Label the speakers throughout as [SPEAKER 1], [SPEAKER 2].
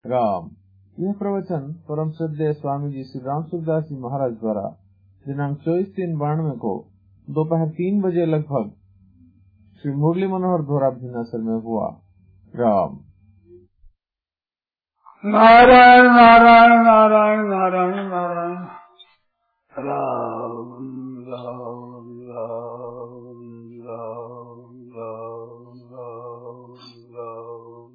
[SPEAKER 1] राम। यह प्रवचन परम श्रद्धेय स्वामी जी श्री राम सूरदास जी महाराज द्वारा दिनांक 24/3/92 को दोपहर 3 बजे लगभग श्री मुरली मनोहर धोरा भिन्नासर में हुआ। राम।
[SPEAKER 2] नारायण नारायण नारायण नारायण नारायण राम राम राम राम राम राम राम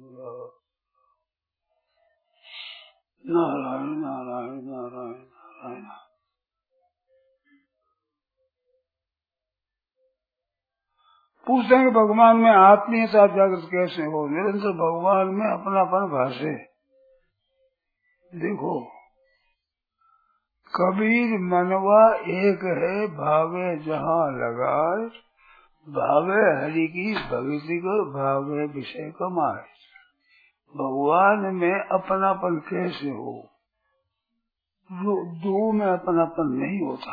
[SPEAKER 2] नारायण नारायण नारायण नारायण। पूछते हैं भगवान में आत्मीयता जागृत कैसे हो, निरंतर भगवान में अपनापन भाषे। देखो, कबीर मनवा एक है, भावे जहाँ लगाए, भावे हरि की भक्ति को, भावे विषय कमाए। भगवान में अपनापन कैसे हो? दो में अपनापन नहीं होता,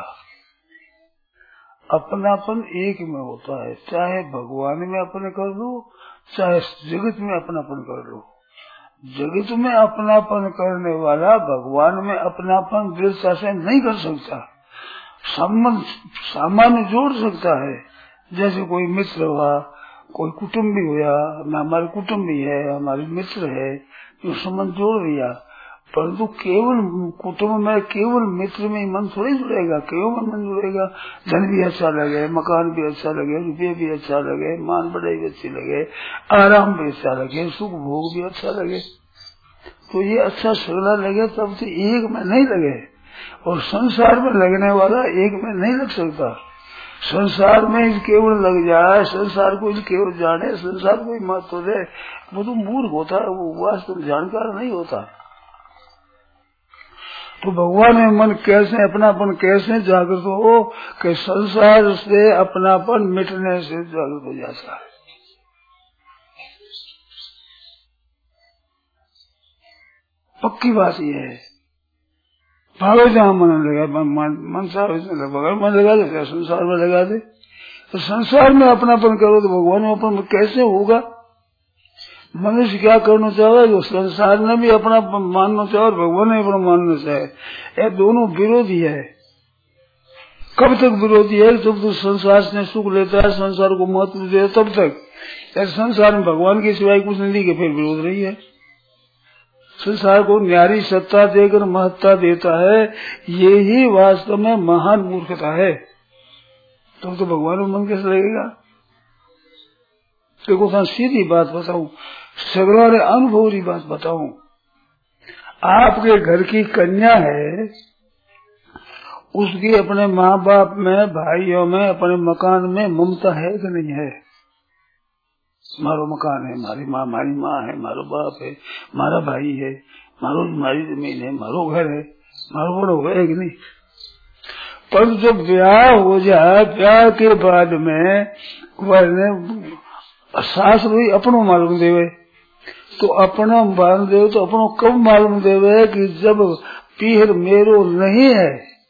[SPEAKER 2] अपनापन एक में होता है। चाहे भगवान में अपने कर लो, चाहे जगत में अपनापन कर लो। जगत में अपनापन करने वाला भगवान में अपनापन दृढ़ता से नहीं कर सकता। संबंध सामान्य जोड़ सकता है, जैसे कोई मित्र हुआ, कोई कुटुम्बी हुआ, हमारे कुटुम्बी है, हमारे मित्र है, जो संबंध जोड़ दिया। परंतु केवल कुटुम्ब में, केवल मित्र में मन थोड़ी जुड़ेगा। केवल मन जुड़ेगा, धन भी अच्छा लगे, मकान भी अच्छा लगे, रुपये भी अच्छा लगे, मान बढ़ाई भी अच्छी लगे, आराम भी अच्छा लगे, सुख भोग भी अच्छा लगे, तो ये अच्छा सगला लगे तब तो एक में नहीं लगे। और संसार में लगने वाला एक में नहीं लग सकता। संसार में केवल लग जाए, संसार को केवल जाने, संसार को मत हो जाए, वो तो मूर्ख होता है, वो वास्तव जानकार नहीं होता। तो भगवान में मन कैसे, अपनापन कैसे जागृत हो कि संसार से अपनापन मिटने से जागृत हो जाता है। पक्की बात यह है। भावे जहाँ मन लगा, मन साहब मन लगा दे, संसार में लगा दे। तो संसार में अपनापन करो तो भगवान में अपन कैसे होगा? मनुष्य क्या करना चाहे, जो संसार में भी अपना मानना चाहे और भगवान में अपना मानना चाहे, ये दोनों विरोधी है। कब तक विरोधी है? जब तो संसार से सुख लेता है, संसार को महत्व दे, तब तक। संसार में भगवान के सिवाय कुछ नहीं के फिर विरोध नहीं है। संसार को न्यारी सत्ता देकर महत्ता देता है, ये ही वास्तव में महान मूर्खता है। तो भगवान में मन कैसे लगेगा? देखो, मैं सीधी बात बताऊं, सगला ने अनुभवी बात बताऊं। आपके घर की कन्या है, उसकी अपने माँ बाप में, भाइयों में, अपने मकान में ममता है कि नहीं है? मारो मकान है, मारी माँ है, मारो बाप है, मारा भाई है, मारी जमीन है, मारो घर है, मारो बड़ो है कि नहीं? पर जब ब्याह हो जाए, ब्याह के बाद में वह सास भी अपनो मालूम देवे, तो अपना मालूम देवे, तो अपनो कब मालूम देवे कि जब पीहर मेरो नहीं है।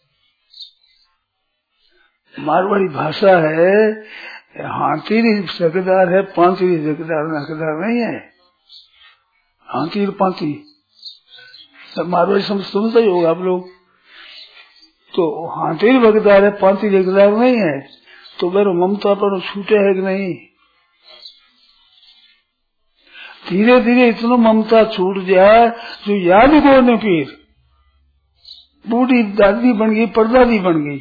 [SPEAKER 2] मारवाड़ी भाषा है, हाथी हकदार है, पांती हकदार नहीं है। हाथी पांती मारवाड़ी समझते ही होगा आप लोग। तो हाथी हकदार है, पांती हकदार नहीं है, तो मेरे ममता पर छूटे है कि नहीं? धीरे धीरे इतना ममता छूट जाए जो याद ही को नहीं, फिर बूढ़ी दादी बन गई, परदादी बन गई।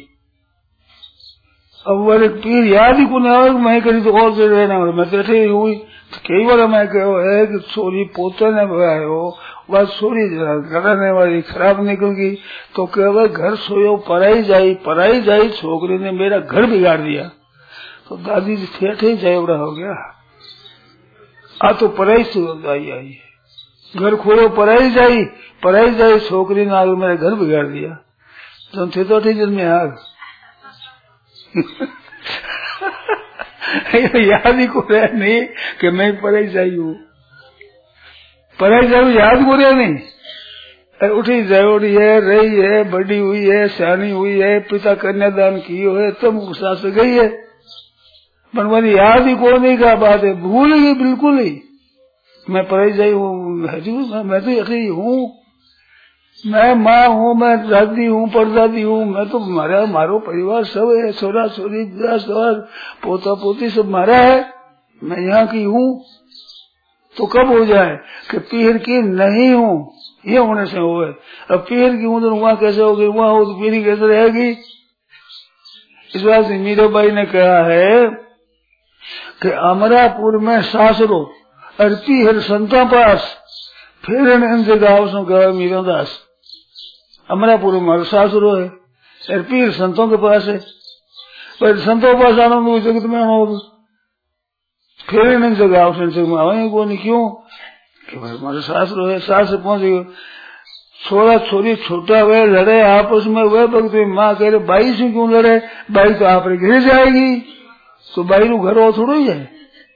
[SPEAKER 2] अब वाले पीर याद ही को नहीं, मैं करी तो और से रहना, मैं बैठे ही हुई। तो कई बार मैं कहो है कि छोरी पोते ने हो, वह छोरी कराने वाली खराब निकल गई, तो कह घर सोयो पराई जाई छोकरी ने मेरा घर बिगाड़ दिया। तो दादी जी ठेठे ही जाए हो गया। आ तो पराई से आई घर खोलो, पराई जाई छोकरी ने आगे मेरा घर बिगाड़ दिया। तुम थे तो ठीक जन्मे आग याद ही को रहा नहीं कि मैं पराई जाई हूँ। पराई जाई याद को रहा नहीं। उठी जयोड़ी है, रही है, बड़ी हुई है, सियानी हुई है, पिता कन्यादान की है, तब सास गई है। बनवानी याद ही को नहीं का बात है, भूल गई बिल्कुल ही। मैं परिचय हूँ हजूर, मैं तो यही हूँ, मैं माँ हूँ, मैं दादी हूँ, परदादी हूँ, मैं तो मारो परिवार सब है, छोरा छोरी पोता पोती सब मारा है, मैं यहाँ की हूँ। तो कब हो जाए कि पीर की नहीं हूँ, ये होने से हो। अब पीर की हूँ तो वहाँ कैसे होगी, वहाँ हो तो पीरी कैसे रहेगी। इस बात से मीराबाई ने कहा है कि अमरापुर में सासरो और पीर संतों पास, फिर इनसे गाँव सो कहा मीरादास। अमरापुर में हमारा सासरो है और पीर संतों के पास है, पर संतों के पास आना तो जगत में आना होगा, फिर इनसे गाँव से आवेंगे को नहीं। क्यों कि भाई हमारा सासरो है, सास से पहुंच गए। छोरा छोरी छोटा हुए लड़े आपस में, वह वक्त माँ कह रहे बाई से क्यों लड़े, बाई तो आप गिर जाएगी, तो बाई रू घर हो थोड़ा ही है,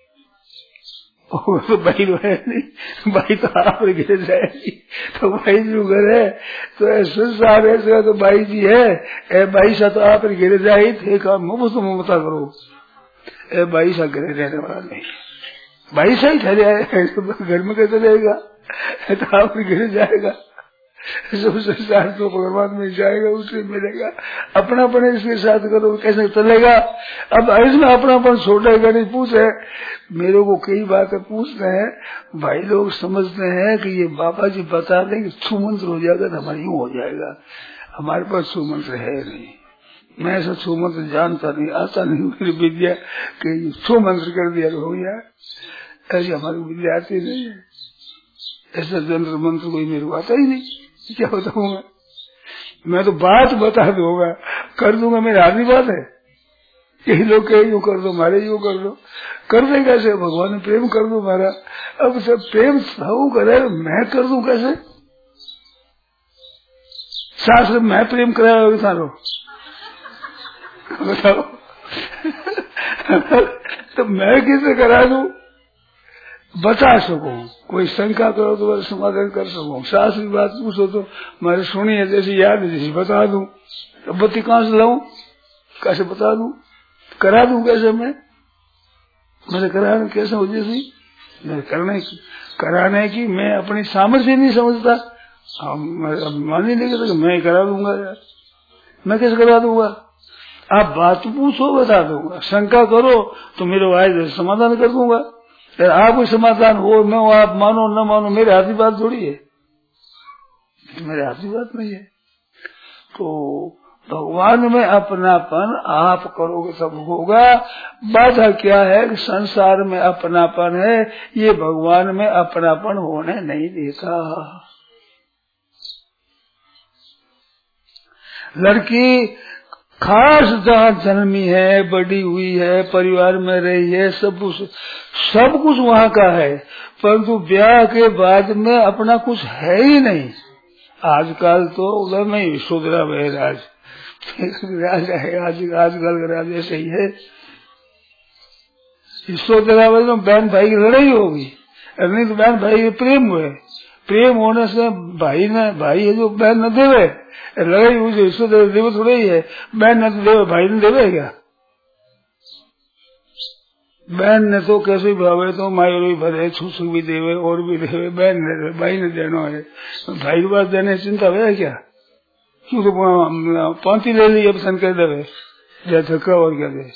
[SPEAKER 2] तो बाई है नहीं, बाई तो आप गिर जाएगी, तो बाई जो घर है तो संसार ऐसा तो बाई जी है, बाई सा तो आप गिर जाए थे, काम मुफ्त ममता करो, बाई सा गिरे रहने वाला नहीं, बाई सा ही ठहरे घर में कैसे रहेगा, तो आप गिर जाएगा, सब संसार तो भगवान में जाएगा, उसे मिलेगा। अपनापन इसके साथ करो कैसे चलेगा। अब इसमें अपनापन छोड़ेगा नहीं। पूछे मेरे को कई बातें पूछते हैं भाई, लोग समझते हैं कि ये बाबा जी बता दें कि छू मंत्र हो जाएगा तो हमारा यूं हो जाएगा। हमारे पास छू मंत्र है नहीं, मैं ऐसा छू मंत्र जानता नहीं, आता नहीं मेरी विद्या कि छू मंत्र कर दिया हो गया, ऐसी हमारी विद्या आती नहीं है। ऐसा जंत्र मंत्र कोई मेरे को आता ही नहीं, क्या बताऊंगा मैं तो बात बता दूंगा, कर दूंगा, मेरी आदमी बात है। यही लोग कहे यूं कर दो, मारे यूं कर दो, कर दे कैसे, भगवान ने प्रेम कर दो मारा। अब सब प्रेम सब करे, मैं कर दूं कैसे, शास्त्र मैं प्रेम कराया सारो बताओ तो मैं किसे करा दूं, बता सकूं, कोई शंका करो तो बस समाधान कर सकूं, शास्त्र की बात पूछो तो मेरे सुनी है जैसी याद है जैसी बता दूं। तो बत्ती कहां से लाऊं, कैसे बता दूं, करा दूं कैसे, मेरे कराने कैसे हो जैसी कराने की मैं अपनी सामर्थ्य नहीं समझता, मान ही नहीं करता मैं करा दूंगा यार, मैं कैसे करा दूंगा। आप बात पूछो बता दूंगा, शंका करो तो मेरे वायदे समाधान कर दूंगा। आप कोई समाधान हो न हो, आप मानो न मानो, मेरे हाथ की बात थोड़ी है, मेरे हाथ की बात नहीं है। तो भगवान में अपनापन आप करोगे सब होगा। बाधा क्या है कि संसार में अपनापन है, ये भगवान में अपनापन होने नहीं देता। लड़की खास जहाँ जन्मी है, बड़ी हुई है, परिवार में रही है, सब कुछ वहाँ का है, परंतु ब्याह के बाद में अपना कुछ है ही नहीं। आजकल तो उधर नहीं यशोधरा है, राज है आजकल का राज ऐसे ही है। यशोधरा में तो बहन भाई की लड़ाई होगी, नहीं तो बहन भाई के प्रेम हुए, प्रेम होने से भाई है जो बहन न देवे, लड़ाई हुई जो यशोधरा देवे थोड़ा ही है, बहन न देवे भाई ने देवे क्या, बहन ने तो कैसे भावे तो मायो भी भरे, छुसुक भी देवे और भी देवे, बहन ने देवे, भाई ने देना है, भाई के पास देने चिंता है क्या, क्यों तो पांति ले ली अब सन कर देवे या धक्का और क्या दे।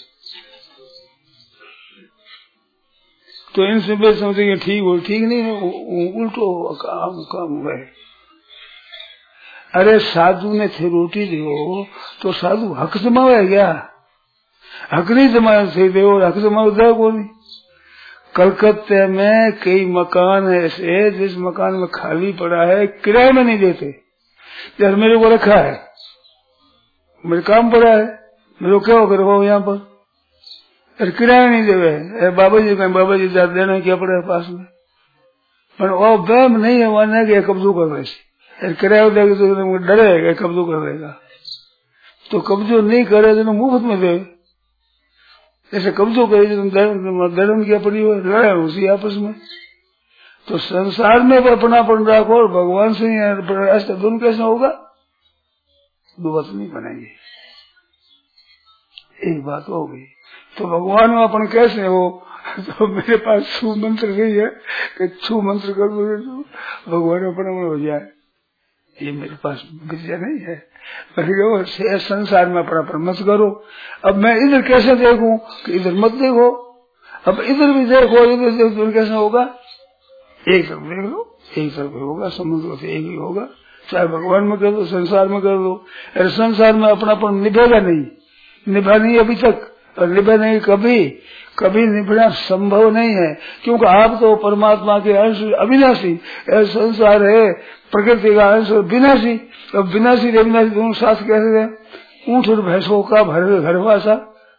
[SPEAKER 2] तो इनसे भी समझेंगे ठीक हो, ठीक नहीं है, उल्टो काम हुआ है। अरे साधु ने थे रोटी दो तो साधु हक जमावे क्या, हक नहीं जमाए थे दे और हक जमावे दे को नहीं। कलकत्ते में कई मकान ऐसे जिस मकान में खाली पड़ा है किराए में नहीं देते, जैसे मेरे को रखा है, मेरे काम पड़ा है, मेरे को क्या करो यहाँ पर, अरे किराया नहीं देवे, बाबा जी कहें बाबा जी देना क्या पड़ा है पास में, पर वो बैम नहीं है वहां कि कब्जो कर रहे, किराया देगा तो डरेगा कब्जो कर रहेगा, तो कब्जो नहीं करे तो मुफ्त में दे, ऐसे कब्जो करे दर्म क्या पड़ी हो लड़े उसी आपस में। तो संसार में भी अपनापन रखो और भगवान से ऐसा दोनों कैसे होगा, दो बात नहीं बनेगी। एक बात हो गई तो भगवान में अपन कैसे हो? तो मेरे पास छू मंत्र नहीं है कि छू मंत्र कर दो भगवान अपना हो जाए, ये मेरे पास विद्या नहीं है। मैंने संसार में अपना मत करो। अब मैं इधर कैसे देखूं कि इधर मत देखो, अब इधर भी देखो, इधर देखो, कैसे होगा? एक तरफ देख लो, एक तरफ होगा, समुद्र से एक ही होगा। चाहे भगवान में कर दो, संसार में कर दो, अरे संसार में अपनापन निभेगा नहीं, निभा नहीं अभी तक, और निभा नहीं कभी, कभी निभना संभव नहीं है, क्योंकि आप तो परमात्मा के अंश अविनाशी, संसार है प्रकृति का अंश विनाशी। अब विनाशी अविनाशी दोनों साथ कैसे है? ऊंट और भैंसों का घरवासा,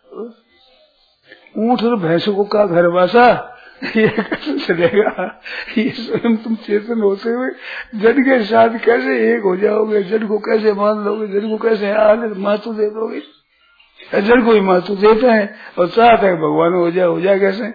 [SPEAKER 2] ऊंट और भैंसों का घरवासा, ये कैसे चलेगा? ये स्वयं तुम चेतन होते हुए जड़ के साथ कैसे एक हो जाओगे? जड़ को कैसे मान लोगे? जड़ को कैसे महत्व दे दोगे? जड़ को ही महत्व देते हैं और चाहते हैं भगवान हो जाए कैसे?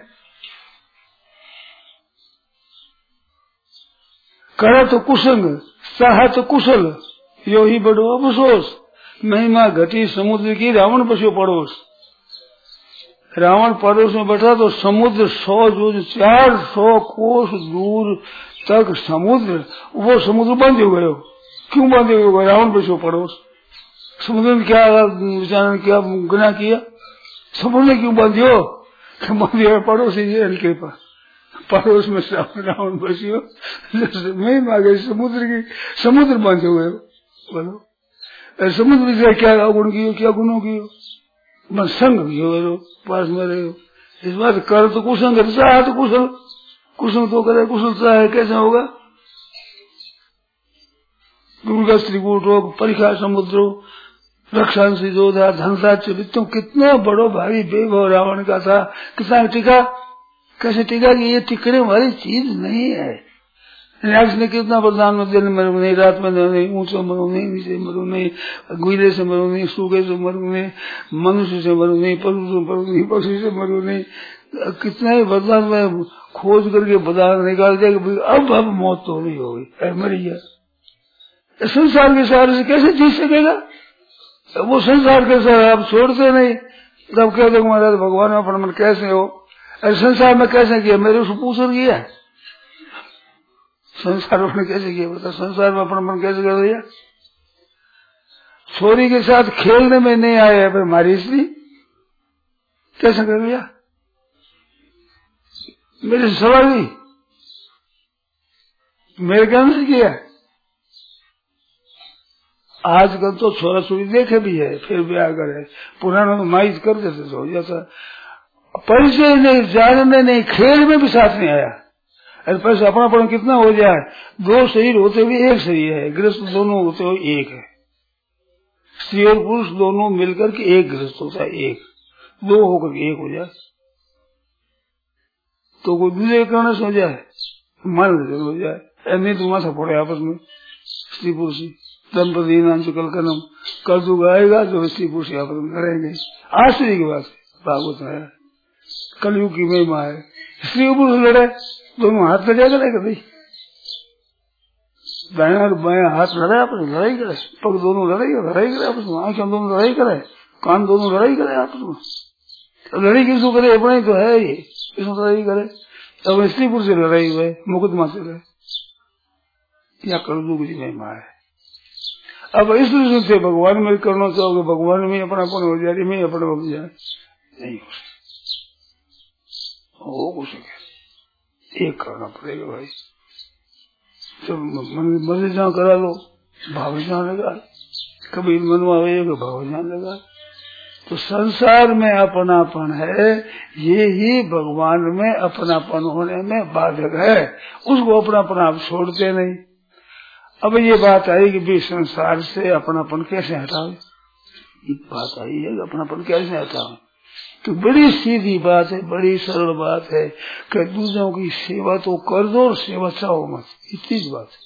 [SPEAKER 2] करे तो कुसंग, चाह तो कुशल, यो ही बड़ो अफसोस। महिमा घटी समुद्र की, रावण बस्यो पड़ोस। रावण पड़ोस में बैठा तो समुद्र 400 कोस दूर तक समुद्र, वो समुद्र बंद हो गए। क्यों बंद हो गए? रावण बस्यो पड़ोस। समुद्र ने क्या विचारण किया, गुनाह किया? समुद्र ने क्यों बंद हो? पड़ोसी है कृपा, पड़ोस में रावण बसियो, मैं मांगे समुद्र की, समुद्र बंद हो गए। बोलो समुद्र से क्या गुण कियो, क्या गुणों कियो? बस संग हो पास में रहे हो। इस बात कर तो कुशल, चाह तो कुशल, कुशल तो करे, कुशल चाहे कैसे होगा? दुर्गा त्रिकूट हो, परीक्षा समुद्रो, रक्षांशी जोधा, धनता चरित्रों, कितना बड़ो भारी वैभव रावण का था, कितना टिका, कैसे टिका कि ये टिकने वाली चीज नहीं है। राक्ष ने कितना वरदान में, दिन मरू नहीं, रात में नहीं, ऊंचे मरू नहीं, नीचे मरू नहीं, गुइले से मरू नहीं, सूखे से मरू नहीं, मनुष्य से मरू नहीं, पशु से मरू नहीं, पशु से मरू नहीं। कितना ही वरदान में खोज करके वरदान निकाल दिया, अब मौत तो नहीं होगी, मरी गया। संसार के सहारे से कैसे जी सकेगा? वो संसार के सहारे आप छोड़ते नहीं, तब कहते महाराज भगवान अपना मन कैसे हो? अरे संसार में कैसे किया? मेरे उसको पूछ किया है संसार में कैसे किया? बता, संसार में अपना मन कैसे कर दिया? छोरी के साथ खेलने में नहीं आया है हमारी स्त्री, कैसे कर दिया? मेरे से सवाल नहीं, मेरे ज्ञान से किया। आजकल तो छोरा छोरी देखे भी है, फिर ब्याह करे, पुराना में माइज कर देते तो हो जाता। परिचय नहीं, जानने नहीं, खेल में भी साथ नहीं आया। अरे पैसे अपनापन कितना हो जाए? 2 शरीर होते हुए 1 शरीर है, गृहस्थ दोनों होते हुए 1 है। स्त्री और पुरुष दोनों मिलकर के 1 गृहस्थ होता है, 1 2 होकर के 1 हो जाए तो कोई दूसरे कारण से हो जाए, मान लेते हो जाए। नहीं तो माथा फोड़े आपस में स्त्री पुरुष, दंपति नाम से कल दुग आएगा जो स्त्री पुरुष आपस में लड़ेंगे। आश्चर्य की बात है, भागवत है, कलयुग की महिमा है। स्त्री और पुरुष लड़े, दोनों हाथ लगा करेगा भाई, दाया और बाया हाथ लड़ाई आपस में, लड़ाई करे, पग दोनों लड़ाई करे आपस में, आंखें दोनों लड़ाई करे, कान दोनों लड़ाई करे आपस में। लड़ाई किसको करे? अपना ही तो है ये, किसको लड़ाई करे? अब स्त्री पुरुष से लड़ाई हुए, मुकदमा से लड़े, या कलयुग की महिमा है। अब इस दृष्टि से भगवान में करना चाहोगे, भगवान में अपनापन हो जाए, में अपना हो जाए, नहीं हो कुछ एक करना पड़ेगा भाई। तो मर्जी जहाँ करा लो, भाव जहाँ लगा, कभी मनवा भाव जहाँ लगा। तो संसार में अपनापन है, ये ही भगवान में अपनापन होने में बाधक है। उसको अपनापन आप छोड़ते नहीं। अब ये बात आई कि भी संसार से अपनापन कैसे हटावे, एक बात आई है अपनापन कैसे हटावे। तो बड़ी सीधी बात है, बड़ी सरल बात है कि दूसरों की सेवा तो कर दो और सेवा चाहो मत, इतनी बात है।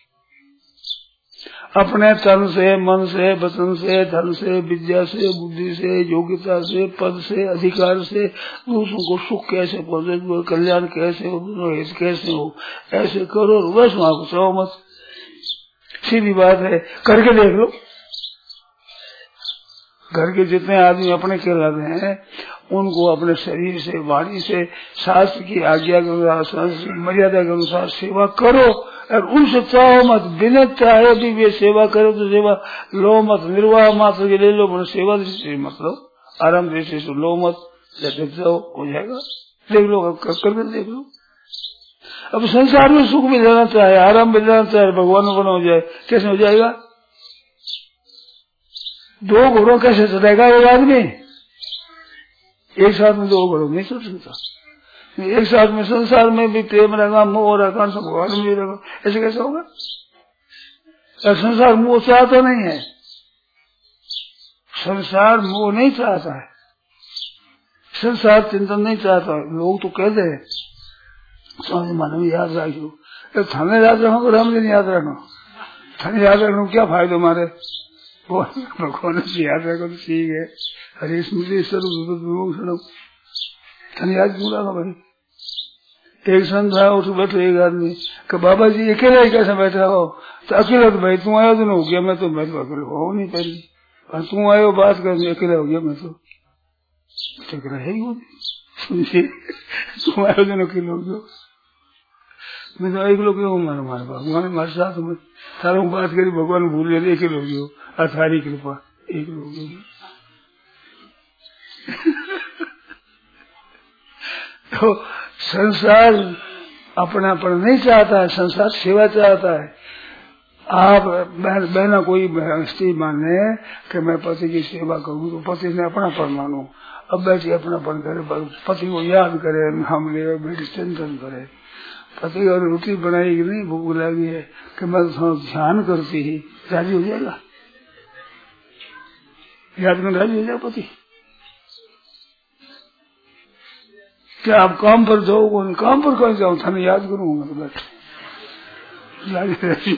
[SPEAKER 2] अपने तन से, मन से, वचन से, धन से, विद्या से, बुद्धि से, योग्यता से, पद से, अधिकार से दूसरों को सुख कैसे पहुंचे, कल्याण कैसे हो, हित कैसे हो, ऐसे करो, बस वहां को चाहो मत। सीधी बात है, करके देख लो। घर के जितने आदमी अपने कहलाते हैं उनको अपने शरीर से, वाणी से, शास्त्र की आज्ञा के अनुसार, शास्त्र की मर्यादा के अनुसार सेवा करो। और उनसे चाहो मत, बिना चाहे भी वे सेवा करे तो सेवा लो मत, निर्वाह मात्र के ले लो, मतलब सेवा दृष्टि मतलब आराम दृष्टि से लो मत, देख जाओ हो जाएगा, देख लो करके देख लो। अब संसार में सुख भी लेना चाहे, आराम भी लेना चाहे, भगवान को बना हो जाए, कैसे हो जाएगा? दो घोड़ों कैसे चलेगा एक आदमी? एक साथ में दो घोड़ों नहीं चल सकता। एक साथ में संसार में भी प्रेम रहेगा, मोह रहेगा, भगवान में भी रहेगा, ऐसे कैसे होगा? संसार मोह चाहता नहीं है, संसार मोह नहीं चाहता है, संसार चिंतन नहीं चाहता है। लोग तो कहते हैं स्वामी मानव याद रखो, थाने याद रखो तो राम दिन याद रखो, थाने याद रखो क्या फायदा हमारे? भगवान से याद रखो तो ठीक है, हरे स्मृति स्वरूप थाने याद क्यों रखा भाई? एक संत था, उठ बैठे एक आदमी कि बाबा जी अकेला ही कैसे बैठा हो? तो अकेला तो भाई तू आया तो हो गया, मैं तो बैठा अकेला हो नहीं पहले, और तू आयो बात कर अकेला हो गया, मैं तो अकेला है ही सुनिए, तू आयो तो अकेला हो गया, मैं तो एक लोग मारो मारे भगवान हमारे साथ में सारों बात करी, भगवान भूल गए एक लोग हो, अथारी कृपा एक लोग। तो संसार अपनापन नहीं चाहता है, संसार सेवा चाहता है। आप बहना कोई स्त्री माने कि मैं पति की सेवा करूं तो पति ने अपनापन मानो, अब बैठी अपनापन करे, पति को याद करे, नाम ले, बेटी चिंतन करे, पति और रोटी बनाई कि नहीं, भूख लगी है कि मैं तो ध्यान करती ही, राजी हो जाएगा? याद में राजी हो जाएगा पति? क्या आप काम पर जाओगे? काम पर कहीं जाओ, थाने याद करूंगा तो बैठे राजी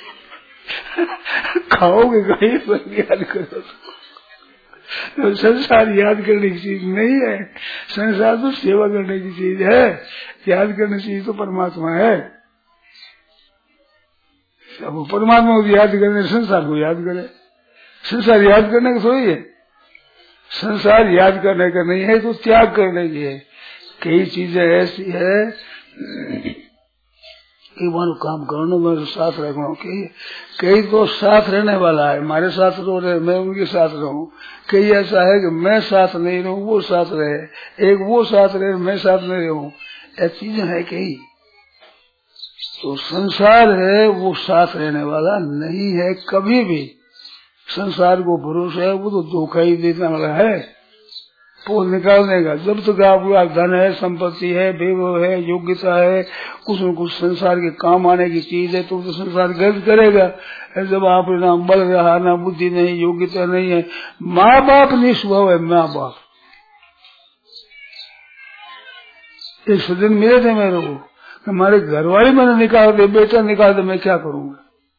[SPEAKER 2] खाओगे कहीं पर याद करो तो संसार याद करने की चीज नहीं है, संसार तो सेवा करने की चीज है, याद करने की चीज तो परमात्मा है। अब परमात्मा को याद करने, संसार को याद करे, संसार याद करने का थोड़ी है, संसार याद करने का नहीं है, तो त्याग करने की है। कई चीजें ऐसी है कि मानो काम करने में साथ रखना, कई तो साथ रहने वाला है, हमारे साथ तो रहे, मैं उनके साथ रहूं, कई ऐसा है कि मैं साथ नहीं रहूं वो साथ रहे, एक वो साथ रहे मैं साथ नहीं रहूं, ऐसी चीजें है कई। तो संसार है वो साथ रहने वाला नहीं है कभी भी, संसार को भरोसा है वो तो धोखा ही देने वाला है, वो निकालने का। जब तक आपका धन है, संपत्ति है, वैभव है, योग्यता है, कुछ न कुछ संसार के काम आने की चीज है, तो संसार गर्व करेगा। जब आप ना बल रहा, ना बुद्धि नहीं, योग्यता नहीं है, माँ बाप निस्वभाव है, माँ बाप। एक सज्जन मिले थे मेरे को, हमारे घर वाले मैंने निकाल दे, बेटा निकाल दे, मैं क्या करूंगा?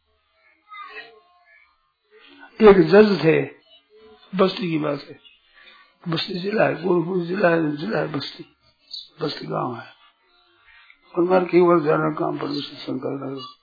[SPEAKER 2] एक जज थे, बस्ती की बात है, बस्ती जिला है, गोरखपुर जिला है बस्ती, बस्ती गांव है, और मैं कई बार जाना काम पर सत्संग कर रहा हूँ।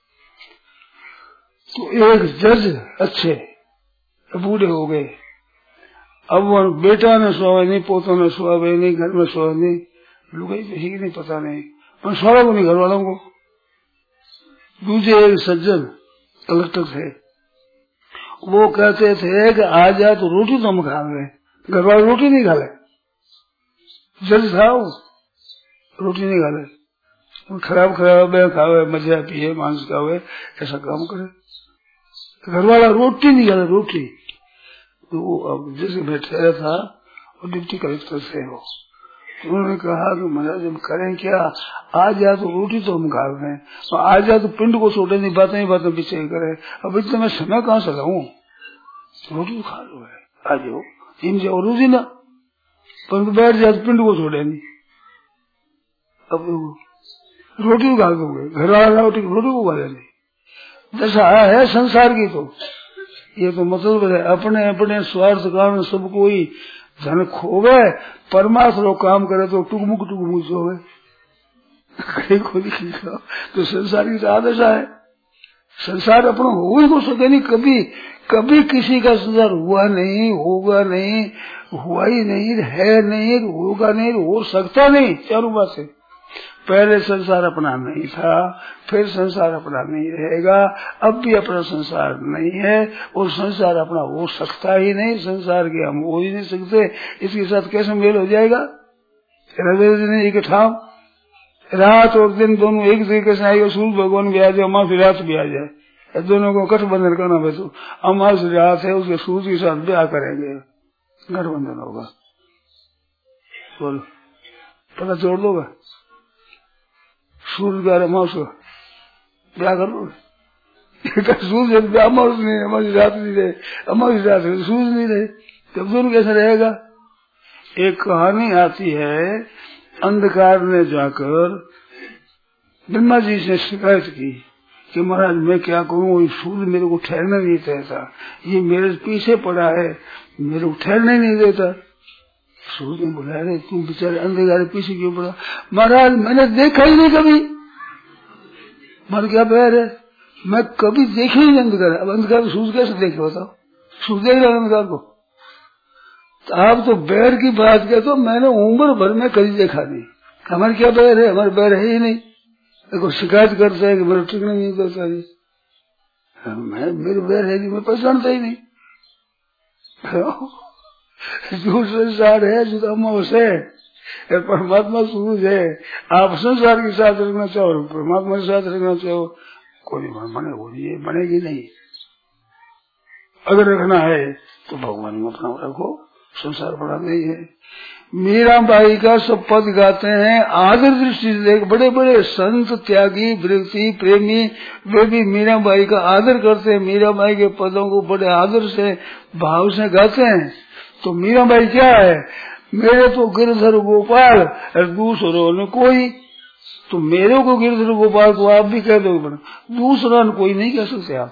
[SPEAKER 2] तो एक जज अच्छे बूढ़े हो गए, अब वो बेटा ने सोए नहीं, पोतों ने सोए नहीं, घर में सोए नहीं, लुगाई किसी की नहीं पता नहीं, और सोया को नहीं घर वालों को। दूसरे एक सज्जन कलेक्टर थे, वो कहते थे कि आ जाए तो रोटी तो हम खा गए, घर वाले रोटी नहीं खा ले, जज था वो, रोटी नहीं खा ले, खराब खावे, मजा पिए, मांस खावे, ऐसा काम करे, घर वाला रोटी नहीं खा ले, रोटी। तो वो अब जैसे बैठा था, और डिप्टी कलेक्टर से हो, तो उन्होंने कहा कि महाराज हम करें क्या, आ जाए तो रोटी तो हम खा रहे हैं, और आ जाए तो पिंड को छोड़े नहीं, बातें पीछे करे, अब इतना मैं समय कहाँ से लाऊं, रोटी तो खा लो है, आ जाओ इन जाओ रोजी ना, परंतु बैठ जाए तो पिंड को छोड़े नहीं, अब रोटी खा दोगे, घर वाला रोटी को खा लेनी, दशा है संसार की। तो ये तो मतलब है अपने अपने स्वार्थ कारण सब कोई धन खोवे, परमात्मा लोग काम करे तो टुकमुक सोवे, तो संसार की तो आदशा है, संसार अपना हो ही तो सके नहीं, कभी कभी किसी का संसार हुआ नहीं, होगा नहीं, हुआ ही नहीं, है नहीं, होगा नहीं, हो सकता नहीं। चारों बात है। पहले संसार अपना नहीं था, फिर संसार अपना नहीं रहेगा, अब भी अपना संसार नहीं है, और संसार अपना हो सकता ही नहीं, संसार के हम हो ही नहीं सकते। इसके साथ कैसे मेल हो जाएगा? एक ठाम रात और दिन दोनों एक तरीके से आएगा। सूर्य भगवान भी आ जाए, अमावस रात भी आ जाए, दोनों को गठबंधन करना है। तो अमावस रात है, उसके सूर्य के साथ ब्याह करेंगे, गठबंधन होगा। बोलो, पता जोड़ लोगा? सूर्य का अमावस का ब्याह कर लो। सूर्य अमावस नहीं, अमावस रात नहीं रहे, अमावस रात सूर्य नहीं रहे, तब दोनों कैसे रहेगा? एक कहानी आती है, अंधकार ने जाकर ब्रह्मा जी से शिकायत की कि महाराज मैं क्या करूं, सूर्य मेरे को ठहरने नहीं देता, ये मेरे पीछे पड़ा है, मेरे को ठहरने नहीं देता। सूर्य ने बोला, अरे तुम बेचारे अंधकार पीछे क्यों पड़ा? महाराज मैंने देखा ही नहीं कभी, मर क्या पैर है, मैं कभी देखे ही नहीं अंधकार। अब अंधकार सूर्य कैसे देखे बताओ? सूर्य देख रहा अंधकार को? तो आप तो बैर की बात कहते तो मैंने उम्र भर में कभी देखा नहीं। हमारे क्या बैर है? हमारे बैर है ही नहीं। देखो शिकायत करता है कि मेरा टिकने नहीं देता जी, मैं मेरे बैर है जी, मैं पहचानता ही नहीं। जो संसार है, जो अमावस है, परमात्मा सूरज है। आप संसार के साथ रखना चाहो, परमात्मा के साथ रखना चाहो, कोई बने हो रही है, बनेगी नहीं। अगर रखना है तो भगवान में अपना रखो, संसार बड़ा नहीं है। मीराबाई का सब पद गाते हैं, आदर दृष्टि से देख, बड़े बड़े संत त्यागी व्यक्ति प्रेमी वे भी मीराबाई का आदर करते हैं, मीराबाई के पदों को बड़े आदर से भाव से गाते हैं। तो मीराबाई क्या है? मेरे तो गिरधर गोपाल और दूसरों ने कोई। तो मेरे को गिरधर गोपाल को आप भी कह दोगे, दूसरा ने कोई नहीं कह सकते आप।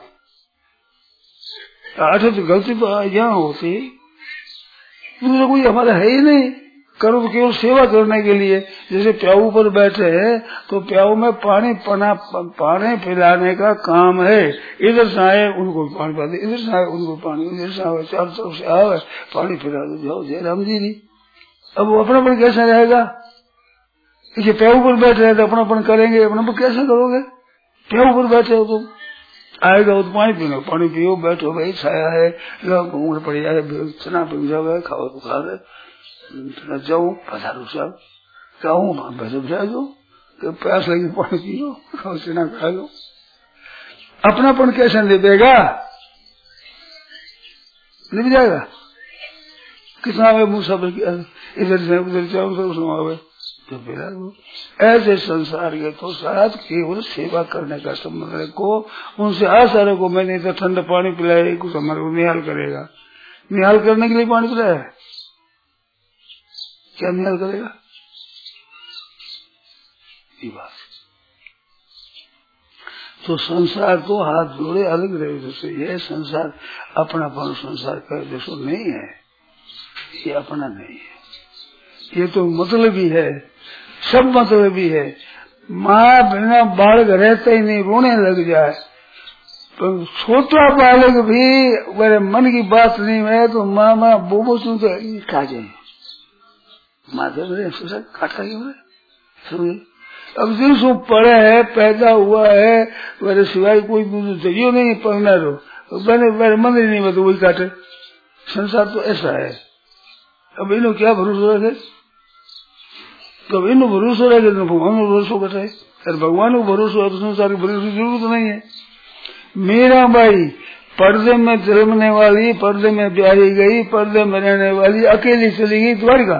[SPEAKER 2] अच्छा तो गलती तो यहाँ होती, दूसरा कोई हमारा है ही नहीं। करो तो केवल सेवा करने के लिए। जैसे प्याऊ पर बैठे हैं तो प्याऊ में पानी पिलाने का काम है। इधर से आए उनको पानी पिला दे, इधर से आए उनको पानी, इधर से आए चार तरफ से आए पानी पिला दो, जाओ जयराम जी नहीं। अब वो अपनापन कैसा रहेगा? ये प्याऊ पर बैठे हैं तो अपनापन करेंगे, अपनापन कैसे करोगे? प्याऊ पर बैठे हो तुम, आएगा वो तो पानी पीना, पानी पियो, बैठो भाई, छाया है, घूमर पड़ जाए, चना पिल जाओ, खाओ तो खा रहे, जाऊँ पधारो साहब, कहूँ दो, प्यास लगी पानी पियो, खाओ चना खा लो। अपनापन कैसे निभेगा? निभ जाएगा? कितना मुसाफिर इधर से उधर जाओ, सब सुनावे तो फिर ऐसे संसार के तो साथ केवल सेवा करने का संबंध रखो, उनसे आशा रखो। मैंने तो ठंडा पानी पिलाया, कुछ हमारे को निहाल करेगा। निहाल करने के लिए पानी पिलाया, क्या निहाल करेगा? ये बात तो संसार तो हाथ जोड़े अलग रहे जैसे, यह संसार अपनापन संसार का जैसो नहीं है, ये अपना नहीं है, ये तो मतलबी है, सब मतलबी है। माँ बिना बालक रहते ही नहीं, रोने लग जाए तो छोटा बालक भी मेरे मन की बात नहीं है तो माँ बोबो सुन तो खा जाए, माथे मेरे काटा समझे। अब जिसको पढ़े है, पैदा हुआ है, मेरे सिवाय कोई चाहिए नहीं पढ़ना, तो मेरे मन ही नहीं मैं तो वही काटे। संसार तो ऐसा है। अब इन्हों क्या भरोसा रखे? तो इन्हों भरोसा रखे तो भगवान को भरोसा बताए, अरे भगवान को भरोसा है तो संसार के भरोसे की जरूरत नहीं है। मीराबाई पर्दे में जन्मने वाली, पर्दे में ब्याही गई, पर्दे में रहने वाली, अकेली चली गई द्वारका,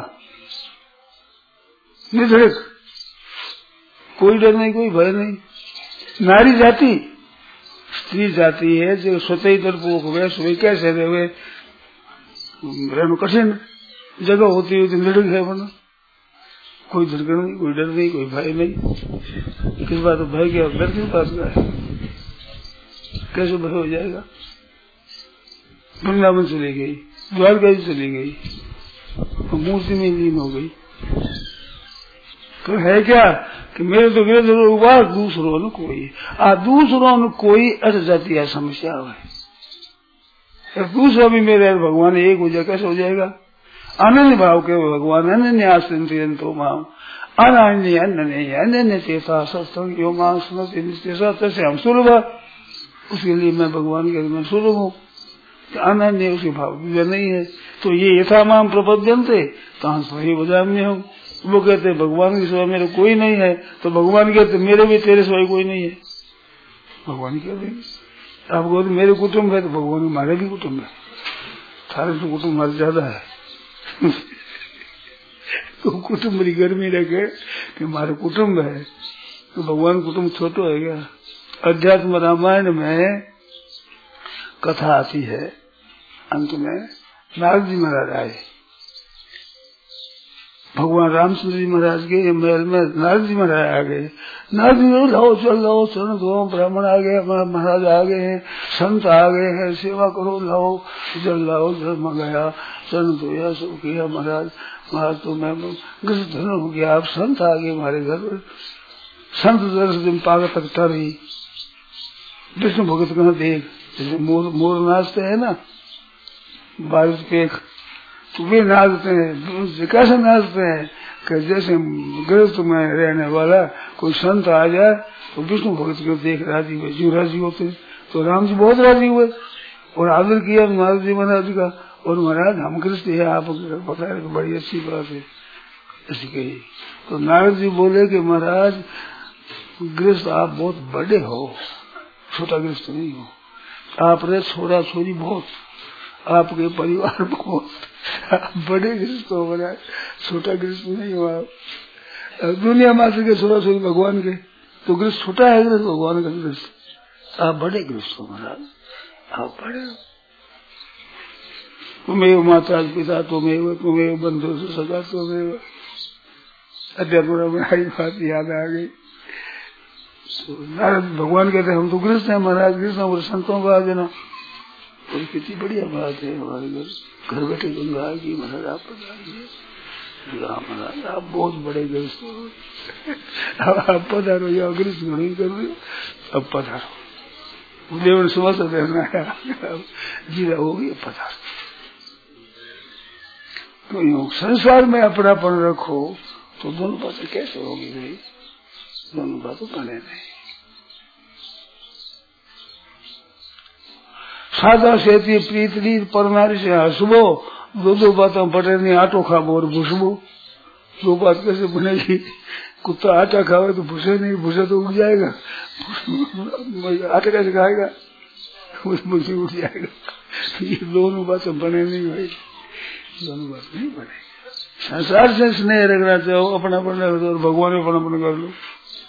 [SPEAKER 2] निधड़क, कोई डर नहीं, कोई भय नहीं। नारी जाति स्त्री जाति है जो स्वतः ही डरपोक हुए, सुबह कैसे रहे रहना कठिन जगह होती है, निधड़क है बना, कोई धड़कन नहीं, कोई डर नहीं, कोई भय नहीं। किस बात भय क्या, डर किस बात का है? कैसे भय हो जाएगा? वृंदावन चली गई, द्वारका चली गई, मूर्ति में लीन हो गई, तो है क्या कि मेरे तो गिरध रोग दूसरों न कोई दूसरों न कोई अट जाती है समस्या है। दूसरा भी मेरे भगवान एक हो जाए कैसे हो जाएगा? अनन्य भाव के भगवान अनन्य आश्रितो माम अनन्य अन्य अन्य चेता सत्संग यो मां सुनते हम सुलभ। उसके लिए मैं भगवान के मैं सुलभ हूँ। अनन्य उसके भाव नहीं है तो ये यथा माम प्रपद्यन्ते कहाँ सही बजाम्य हूँ। वो कहते भगवान की सिवा मेरे कोई नहीं है तो भगवान कहते मेरे भी तेरे सिवा कोई नहीं है। भगवान कहते आप कहते मेरे कुटुम्ब है तो भगवान हमारे भी कुटुम्ब है। सारे तो कुटुम्ब हमारे ज्यादा है तो कुटुम्ब बड़ी गर्मी लगे कि हमारे कुटुम्ब है तो भगवान कुटुम्ब छोटो है क्या? अध्यात्म रामायण में कथा आती है अंत में नारद जी महाराज आए। भगवान रामचंद्र जी महाराज के महल में नारद जी महाराज आ गए। नारद जी लाओ चल लाओ चरण दो ब्राह्मण आ गए महाराज आ गए हैं संत आ गए हैं सेवा करो लाओ जल मंगाया चरण धोया सब किया। महाराज महाराज तो मैं धन हो गया आप संत आ गए हमारे घर पर। संत दर्श दिन पाग तक टरी विष्णु भगत कहा देख जैसे मोर नाचते है ना बारिश पे तो वे नाचते हैं। कैसे नाचते हैं कि जैसे गृहस्थ में रहने वाला कोई संत आ जाए तो विष्णु भगत को देख राजी हुए जो राजी होते तो राम जी बहुत राजी हुए और आदर किया महाराज जी महाराज का। और महाराज हम कृष्ण है आप पता है बड़ी अच्छी बात है ऐसी कही। तो नारद जी बोले कि महाराज गृहस्थ आप बहुत बड़े हो छोटा गृहस्थ नहीं हो। आप रे छोरा छोरी बहुत आपके परिवार बहुत आप बड़े गृहस्थ हो महाराज छोटा गृहस्थ नहीं हो आप। दुनिया में के छोरा छोरी भगवान के तो गृहस्थ छोटा है गृहस्थ भगवान का गृहस्थ आप बड़े गृहस्थ हो महाराज आप बड़े हो। तुम्हें माता पिता तुम्हें बंधु सगा तुम्हें अध्यात्म बात याद आ गई। तो नारद भगवान कहते हम तो गृहस्थ हैं महाराज गृहस्थ और संतों का देना और कितनी बढ़िया बात है। हमारे घर बैठे गंगा की महाराज आप पधारिए महाराज आप बहुत बड़े गृहस्थ हो आप पधारो या गृहस्थ नहीं कर रहे हो अब पधारो देवन सुबह से देना है जीरा होगी पधारो। तो योग संसार में अपनापन रखो तो दोनों बातें कैसे होगी भाई? दोनों बातें बने नहीं। सादा सेती प्रीतली परनारी से हंसबो दो बातें पटे नहीं आटो खाबो और भूसबो दो बात कैसे बनेगी? कुत्ता आटा खावे तो भूसे नहीं भूसे तो उठ जाएगा आटा कैसे खाएगा भूसे उठ जाएगा। ये दोनों बातें बने नहीं भाई दोनों बात नहीं बने। संसार से स्नेह रखना चाहो अपना अपना और भगवान अपना अपना कर लो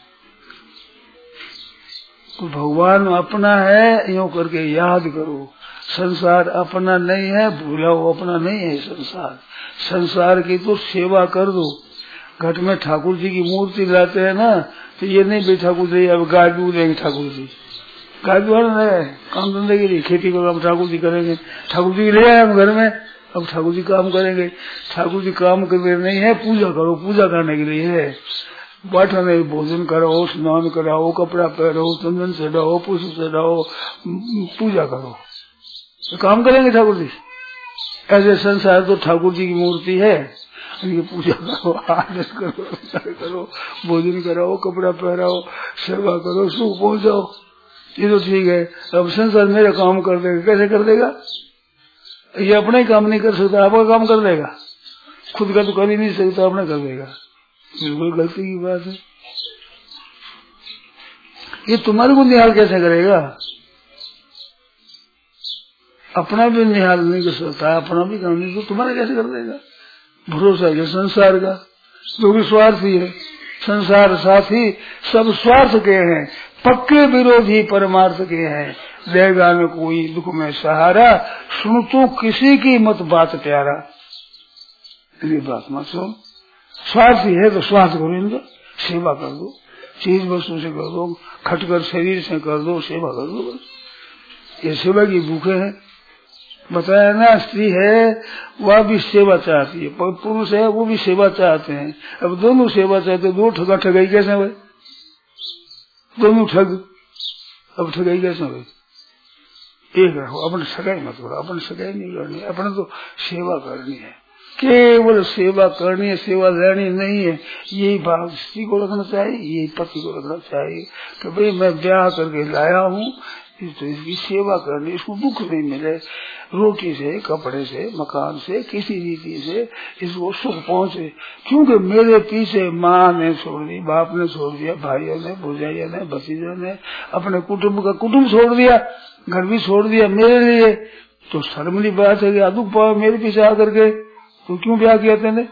[SPEAKER 2] तो भगवान अपना है यूं करके याद करो। संसार अपना नहीं है भूला वो अपना नहीं है संसार। संसार की तो सेवा कर दो। घट में ठाकुर जी की मूर्ति लाते हैं ना तो ये नहीं भाई ठाकुर जी अब गाय भी देंगे ठाकुर जी गाय भी है काम धंधे के लिए खेती करो हम ठाकुर जी करेंगे ठाकुर जी ले आए हम घर में अब ठाकुर जी काम करेंगे। ठाकुर जी काम करने नहीं है पूजा करो पूजा करने के लिए है। बैठो नहीं भोजन कराओ स्नान कराओ कपड़ा पहनो चंदन चढ़ाओ पुष्प चढ़ाओ पूजा करो तो काम करेंगे ठाकुर जी। ऐसे संसार तो ठाकुर जी की मूर्ति है इनकी पूजा करो आदर करो भोजन कराओ कपड़ा पहनाओ सेवा करो सुख पहुंचाओ ये तो ठीक है। अब संसार मेरा काम कर देगा कैसे कर देगा? ये अपना ही काम नहीं कर सकता आपका काम कर देगा खुद का तो कर ही नहीं सकता अपना कर देगा। बिल्कुल गलती की बात है। ये तुम्हारे को निहाल कैसे करेगा? अपना भी निहाल नहीं कर सकता अपना भी काम नहीं तो तुम्हारा कैसे कर देगा? भरोसा है संसार का जो भी स्वार्थी है। संसार साथी सब स्वार्थ के हैं पक्के विरोधी परमार्थ के हैं। देगा न कोई दुख में सहारा सुन तो किसी की मत बात प्यारा। ये बात मत सुन। स्वार्थी है तो स्वार्थ करो इनका सेवा कर दो चीज वस्तु से कर दो खटकर शरीर से कर दो सेवा कर दो बस। ये सेवा की भूखे हैं बताया ना, स्त्री है वह भी सेवा चाहती है, पुरुष है वो भी सेवा चाहते हैं। अब दोनों सेवा चाहते, दो ठगा ठगाई कैसे हुए? दोनों ठग, अब ठगाई कैसे हुए? एक रहो, अपने सगाई मत करो, अपने सगाई नहीं करनी, अपने तो सेवा करनी है, केवल सेवा करनी है, सेवा लेनी नहीं है। यही भाव स्त्री को रखना चाहिए, यही पति को रखना चाहिए कि भाई मैं ब्याह करके लाया हूँ तो इसकी सेवा करनी, इसको दुख नहीं मिले, रोटी से, कपड़े से, मकान से, किसी रीति से इसको सुख पहुँचे। क्योंकि मेरे पीछे माँ ने छोड़ दी, बाप ने छोड़ दिया, भाइयों ने, भौजाइयों ने, भतीजों ने, अपने कुटुम्ब का कुटुम्ब छोड़ दिया, घर भी छोड़ दिया मेरे लिए, तो शर्मली बात है कि दुख पाओ मेरे पीछे आकर के, तो क्यों ब्याह किया तेने?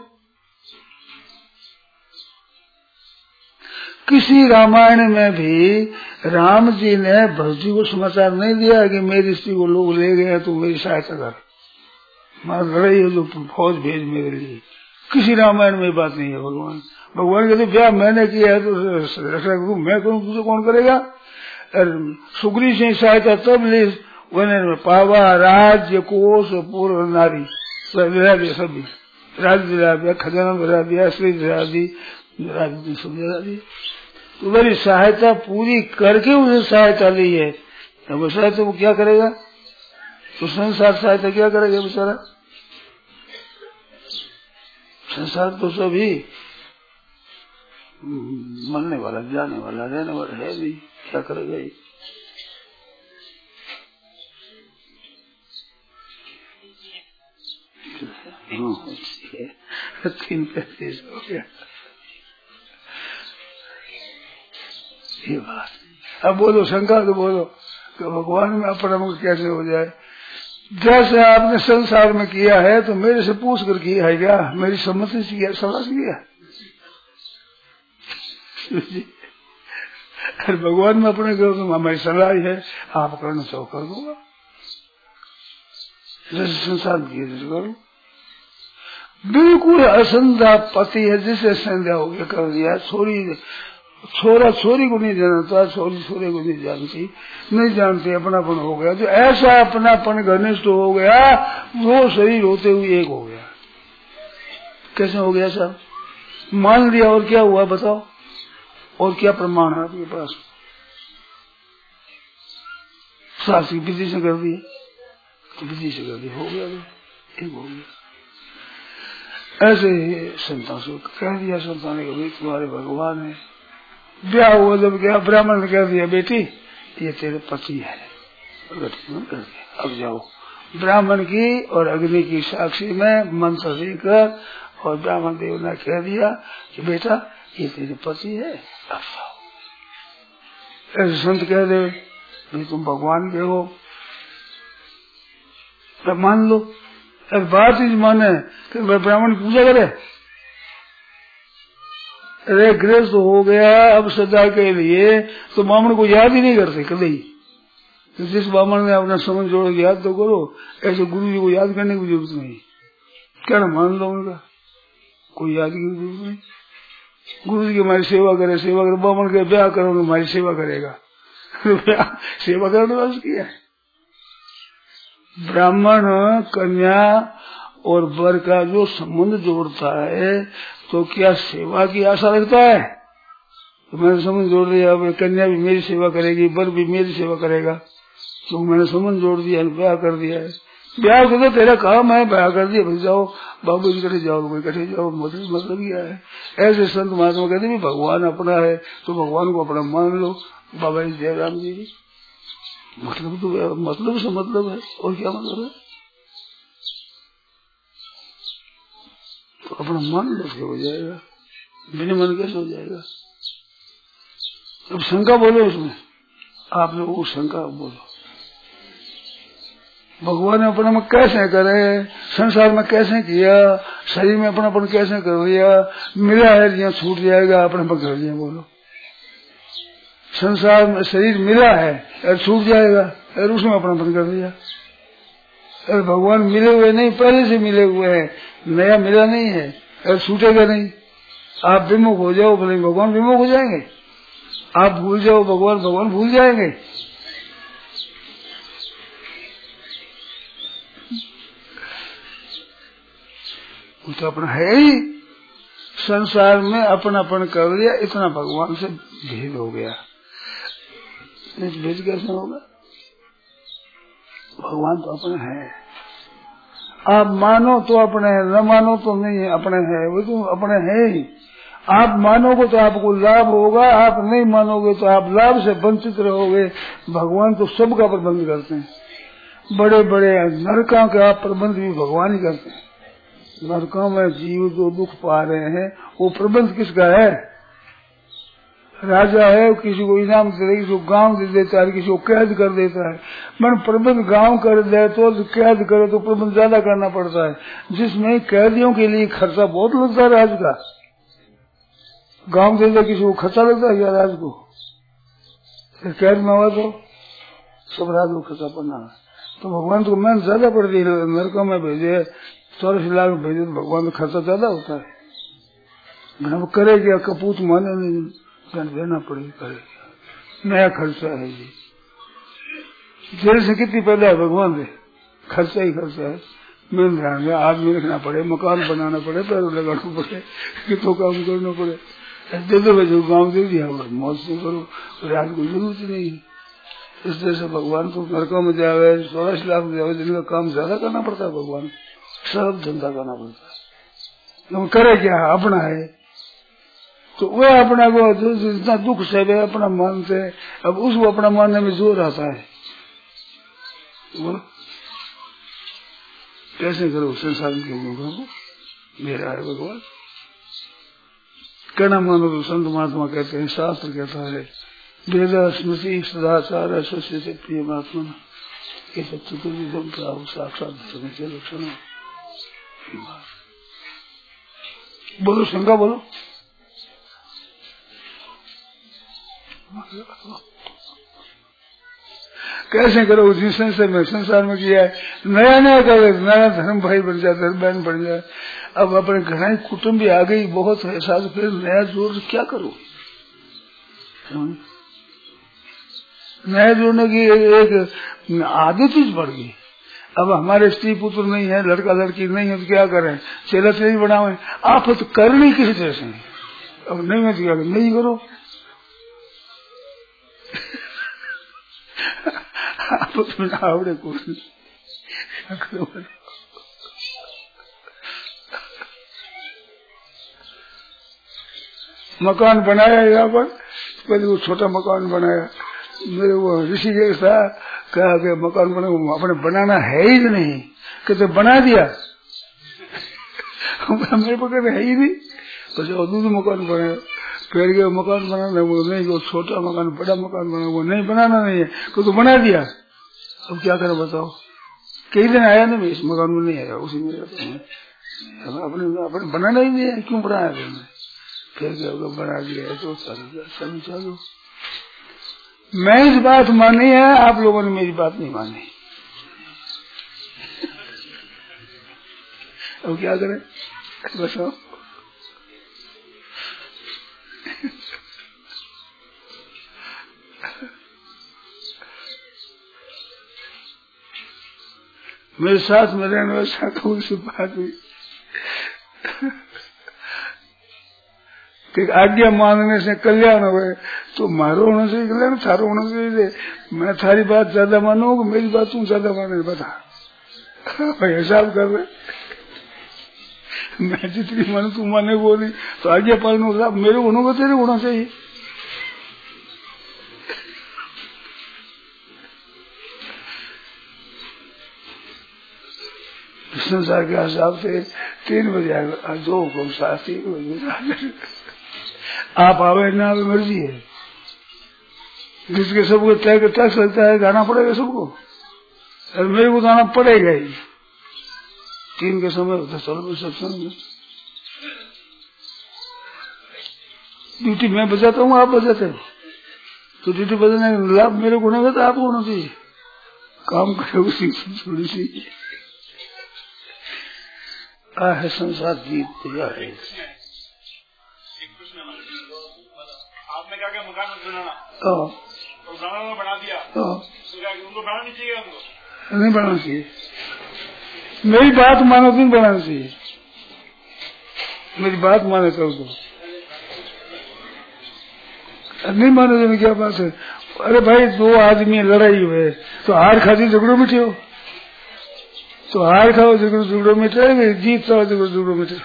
[SPEAKER 2] किसी रामायण में भी राम जी ने भरत जी को समाचार नहीं दिया कि मेरी स्त्री को लोग ले गए तो मेरी सहायता कर, मैं लड़ाई हो तो फौज भेज मेरे लिए। किसी रामायण में बात नहीं है। भगवान कहते ब्याह मैंने किया है तो रक्षा करूं, मैं करूं, तुझे कौन करेगा? सुग्री से सहायता तब ली वन पावा राज्य कोष पूर्व नारी सभी राज्य दिला दिया, खजाना दिला दिया, श्री दिला दी, राजनीति सब दिला दी, तो मेरी सहायता पूरी करके उसे सहायता ली है। अब वो सहायता वो क्या करेगा? तो संसार सहायता क्या करेगा बेचारा? संसार तो सभी मरने वाला, जाने वाला, रहने वाला है नहीं, क्या करेगा ये? तीन पैसे हो गया ये बात। अब बोलो, शंका तो बोलो कि भगवान में अपरम कैसे हो जाए? जैसे आपने संसार में किया है तो मेरे से पूछ कर किया है क्या? मेरी सम्मति से किया, सलाह से किया? अरे भगवान में अपने करो तो हमारी सलाह है, आप करना चाहो कर दूंगा, जैसे संसार में किया जैसे करो। बिल्कुल असंधा पति है, जिसे संध्या हो गया कर दिया, छोरा छोरी को नहीं जानता, छोरी छोरे को नहीं जानती, नहीं जानती, अपनापन हो गया। जो ऐसा अपनापन घनिष्ठ हो गया वो शरीर होते हुए एक हो गया। कैसे हो गया साहब? मान लिया और क्या हुआ बताओ? और क्या प्रमाण है आपके पास? शास्त्री विधि से कर दिए तो विधि से कर दिया, हो गया तो एक हो गया। ऐसे ही संतान से कह दिया, संतान ने कहा तुम्हारे भगवान है। ब्याह हुआ जब गया, ब्राह्मण ने कह दिया बेटी ये तेरे पति है, कर दिया, अब जाओ। ब्राह्मण की और अग्नि की साक्षी में मंत्र देकर और ब्राह्मण देव ने कह दिया कि बेटा ये तेरे पति है, अब जाओ। ऐसे संत कह दे भाई तुम भगवान के हो, तब मान लो। अब बात ही माने कि ब्राह्मण पूजा करे, अरे गृहस्थ हो गया अब सदा के लिए, तो ब्राह्मण को याद ही नहीं करते कभी। तो जिस ब्राह्मण ने अपना समझ जोड़ याद तो करो, ऐसे गुरु जी को याद करने की जरूरत नहीं। क्या ना मान लो उनका, कोई याद की जरूरत नहीं। गुरु जी की हमारी सेवा करे, सेवा करे, ब्राह्मण के ब्याह करोगे हमारी सेवा करेगा, सेवा करने वाला किया है। ब्राह्मण कन्या और वर का जो संबंध जोड़ता है तो क्या सेवा की आशा रखता है? तो मैंने संबंध जोड़ दिया, कन्या भी मेरी सेवा करेगी, वर भी मेरी सेवा करेगा, तो मैंने संबंध जोड़ दिया, ब्याह कर दिया है। ब्याह कर दो, तेरा काम है, ब्याह कर दिया, भाई जाओ बाबू जी कटे जाओ, कोई कटे जाओ, मतलब क्या है? ऐसे संत महात्मा कहते भी भगवान अपना है तो भगवान को अपना मान लो। बाबा जी जयराम जी मतलब तो मतलब से मतलब है, और क्या मतलब है? तो अपना मन कैसे हो जाएगा, बिना मन कैसे हो जाएगा? अब शंका बोलो उसमें, आप लोग वो शंका बोलो। भगवान ने अपना में कैसे करे, संसार में कैसे किया, शरीर में अपनापन कैसे कर लिया, मिला है यहाँ छूट जाएगा, अपनापन कर लिया। बोलो संसार में शरीर मिला है और छूट जाएगा, और उसमें अपनापन कर दिया। और भगवान मिले हुए नहीं, पहले से मिले हुए हैं, नया मिला नहीं है और छूटेगा नहीं। आप विमुख हो जाओ भले भगवान विमुख हो जाएंगे, आप भूल जाओ भगवान, भगवान भूल जाएंगे। तो अपना है ही। संसार में अपनापन कर लिया, इतना भगवान से भेद हो गया। भेद कैसे होगा? भगवान तो अपने है। आप मानो तो अपने है, न मानो तो नहीं है, अपने है। वो तो अपने है ही। आप मानोगे तो आपको लाभ होगा, आप नहीं मानोगे तो आप लाभ से वंचित रहोगे। भगवान तो सबका प्रबंध करते हैं। बड़े बड़े नरकों का प्रबंध भी भगवान ही करते हैं। नरकों में जीव जो दुख पा रहे हैं वो प्रबंध किसका है? राजा है, किसी को इनाम दे, किसी को गांव दे देता है, किसी को कैद कर देता है। मन प्रबंध गांव कर दे तो कैद करे तो प्रबंध ज्यादा करना पड़ता है, जिसमें कैदियों के लिए खर्चा बहुत लगता है। राज का गांव दे दे, किसी को खर्चा लगता है क्या राज को? कैद में हुआ तो सब राज को खर्चा पड़ना है। तो भगवान को मेहनत ज्यादा पड़ती है। नरकों में भेजे 40 लाख भेजे तो भगवान का खर्चा ज्यादा होता है। अब करे क्या? कपूत माने नहीं, देना पड़ेगा, करेगा। नया खर्चा है ये। जेल से कितनी पैदा है भगवान से? खर्चा ही खर्चा है। मेन ध्यान है, आदमी रखना पड़े, मकान बनाना पड़े, पैरों लगाना पड़े, कितों काम करना पड़े। दे दो भाई, गाँव दे दिया, मौज से करो, रात को जरूरत नहीं है। इस तरह से भगवान को नरकों में जावे, 16 लाख जावे, जिनका काम ज्यादा करना पड़ता है। भगवान सब धंधा करना पड़ता है। तो करे क्या? अपना है तो वह अपना को जितना दुख से वे अपना मानते हैं। अब उसको अपना मानने में जोर आता है। बोलो कैसे करो? संसार के लोगों को मेरा है भगवान। कहना मानो तो संत महात्मा कहते हैं, शास्त्र कहता है, वेद स्मृति सदाचार से प्रिय महात्मा ये सब चतुर्विधम प्राप्त साक्षात धर्म के लक्षण। बोलो शंका बोलो। कैसे करो? जिस संसार में किया है, नया नया करे, नया धर्म भाई बन जाए, धर्म बहन बन जाए। अब अपने घर कुटुंब भी आ गई बहुत है साथ, फिर नया जोड़ से क्या करो? नया जोड़ने की एक आदत ही बढ़ गई। अब हमारे स्त्री पुत्र नहीं है, लड़का लड़की नहीं है, तो क्या करें? चेला चेली बनावे। आप तो करनी किसी तरह से, अब नहीं है तो क्या करें? नहीं करो। आप तो आवड़े कुछ मकान बनाया यहाँ पर, पहले वो छोटा मकान बनाया। मेरे वो ऋषिकेश था, कहा कि मकान बना, अपने बनाना है ही नहीं, कहते बना दिया। मेरे को कहते है ही नहीं, तो जो दूसरा मकान बनाया। फिर गया मकान बनाना, वो नहीं, वो छोटा मकान बड़ा मकान बना, वो नहीं बनाना नहीं है, तो बना दिया। अब क्या करें बताओ? कई दिन आया ना, मैं इस मकान में नहीं आया, उसी में रहता हूँ। अपने बनाना ही नहीं है, क्यों बनाया तुमने? फिर क्या होगा? बना दिया तो चलो। मैं इस बात मानी है, आप लोगों ने मेरी बात नहीं मानी। अब क्या करें बताओ? मेरे साथ में रहने वाले साधुओं से बात हुई कि आज्ञा मानने से कल्याण हो, तो मारो होना चाहिए कल्याण, थारो होना चाहिए। मैं थारी बात ज्यादा मानूंगा, मेरी बात तुम ज्यादा माने, बता भाई हिसाब कर रहे। मैं जितनी मानू तुम माने वो नहीं, तो आज्ञा पालन मेरे होना तेरे होना चाहिए। संसार के हिसाब से 3 बजे आएगा, 2 को 7 बजे आप आवे ना आवे मर्जी है। जिसके सबको तय का टैक्स लगता है, गाना पड़ेगा सबको, और मेरे को गाना पड़ेगा ही। 3 के समय होता चलो सत्संग में, ड्यूटी मैं बजाता हूँ, आप बजाते हैं, तो ड्यूटी बजाने का लाभ मेरे को नहीं, तो आपको होना चाहिए। काम करे उसी थोड़ी सी है संसार जीत दिया है।
[SPEAKER 3] आपने क्या मकान बनाना बना दिया, तो उनको बनाना नहीं चाहिए? उनको
[SPEAKER 2] नहीं बनाना चाहिए। मेरी बात मानो, नहीं बनाना चाहिए। मेरी बात माने कर दो, नहीं माने तो क्या बात है। अरे भाई 2 आदमी लड़ाई हुए तो हार खाती झगड़ो मिटे हो, तो हार खाओ झगड़ो मिटे, जीत खाओ झगड़ो मिटे।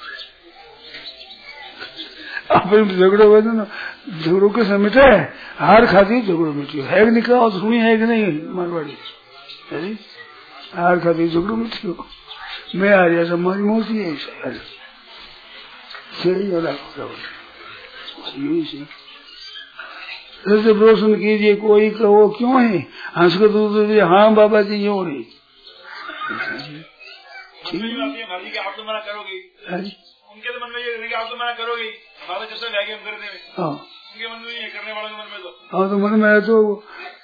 [SPEAKER 2] अपन झगड़ो हुए ना, झगड़ो के समय मिटे, हार खाती झगड़ो मिटे है कि नहीं, कहा सुनी है कि नहीं मारवाड़ी, अरे हार खाती झगड़ो मिटे हो। मैं आ रहा समाज मोती है सही वाला यही से ऐसे रोशन कीजिए। कोई कहो क्यों है हंस कर दूसरे, हाँ बाबा जी यूं नहीं,
[SPEAKER 3] आप तो मना करोगे, उनके तो मन में ये आप तो मना करोगे, बाबा जब तक हम कर देंगे, उनके मन में ये करने वालों के मन में तो
[SPEAKER 2] हाँ, तो मन में तो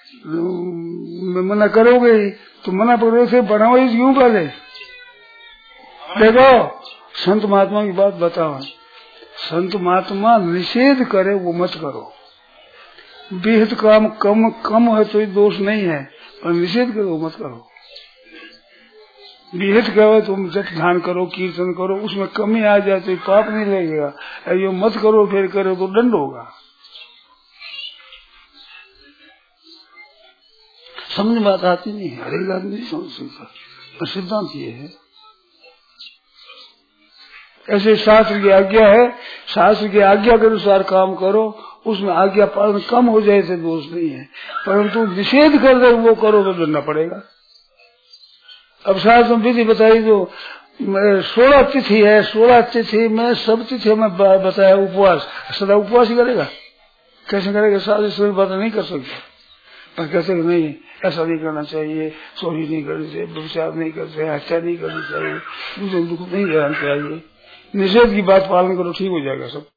[SPEAKER 2] मना करोगे तो मना पकड़ो से बनाओ क्यों पहले। देखो संत महात्मा की बात बताओ, संत महात्मा निषेध करे वो मत करो, बेहद काम कम है तो दोष नहीं है, पर निषेध करो मत करो। बेहद कहो तुम जब ध्यान करो कीर्तन करो, उसमें कमी आ जाए तो पाप नहीं लगेगा, ये मत करो फिर करो तो दंड होगा। समझ बात आती नहीं, हर एक आदमी नहीं समझ सकता, पर सिद्धांत ये है। ऐसे शास्त्र की आज्ञा है, शास्त्र की आज्ञा के अनुसार काम करो, उसमें आज्ञा पालन कम हो जाए तो दोष नहीं है, परंतु निषेध कर दे वो करो तो दंडना पड़ेगा। अब शास्त्र में विधि बताई जो 16 तिथि है, 16 तिथि में सब तिथि में बताया उपवास, सदा उपवास ही करेगा, कैसे करेगा? शास्त्र बात नहीं कर सकते, पर कैसे नहीं ऐसा नहीं करना चाहिए, चोरी नहीं करनी चाहिए, व्यभिचार नहीं करना चाहिए, हत्या नहीं करनी चाहिए, दूसरे दुख नहीं रहना चाहिए, निषेध की बात पालन करो ठीक हो जाएगा सब।